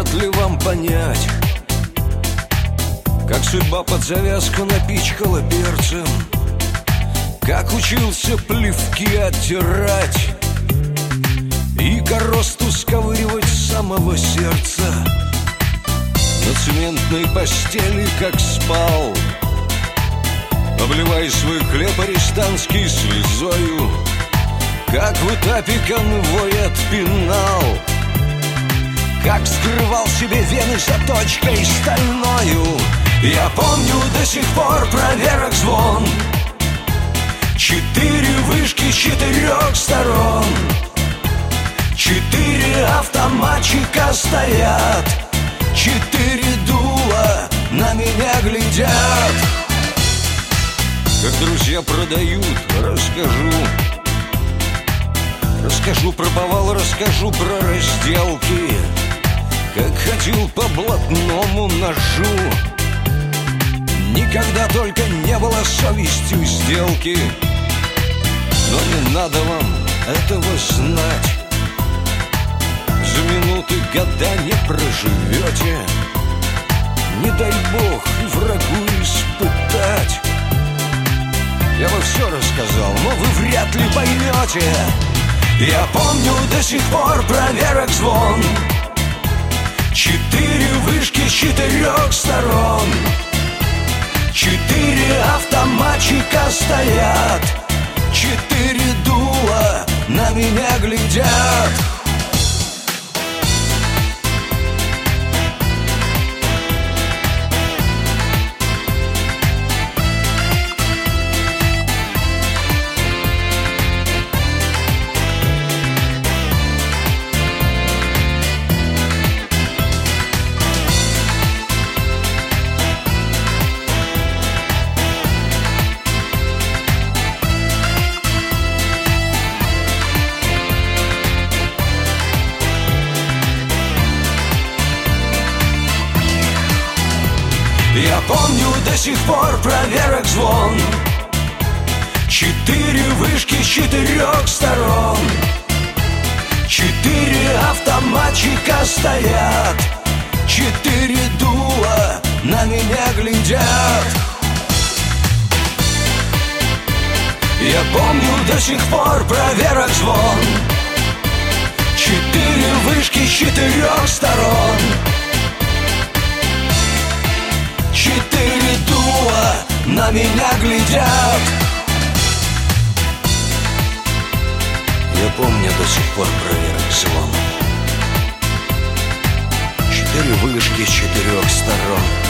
вряд ли вам понять, как судьба под завязку напичкала перцем, как учился плевки оттирать и коросту сковыривать с самого сердца. На цементной постели как спал, обливая свой хлеб арестантский слезою, как в этапе конвой отпинал, как скрывал себе вены заточкой стальною. Я помню до сих пор проверок звон, 4 вышки с 4 сторон, 4 автоматчика стоят, 4 дула на меня глядят. Как друзья продают, расскажу про повал, расскажу про разделки, как ходил по блатному ножу. Никогда только не было совестью сделки, но не надо вам этого знать. За минуты года не проживете, не дай бог и врагу испытать. Я бы все рассказал, но вы вряд ли поймете. Я помню до сих пор проверок звон, 4 вышки с 4 сторон, 4 автоматчика стоят, 4 дула на меня глядят. Я помню до сих пор проверок звон, 4 вышки с 4 сторон, 4 автоматчика стоят, 4 дула на меня глядят. Я помню до сих пор проверок звон, 4 вышки с 4 сторон, 4 дула на меня глядят. Я помню до сих пор проверок звон, 4 вышки с 4 сторон,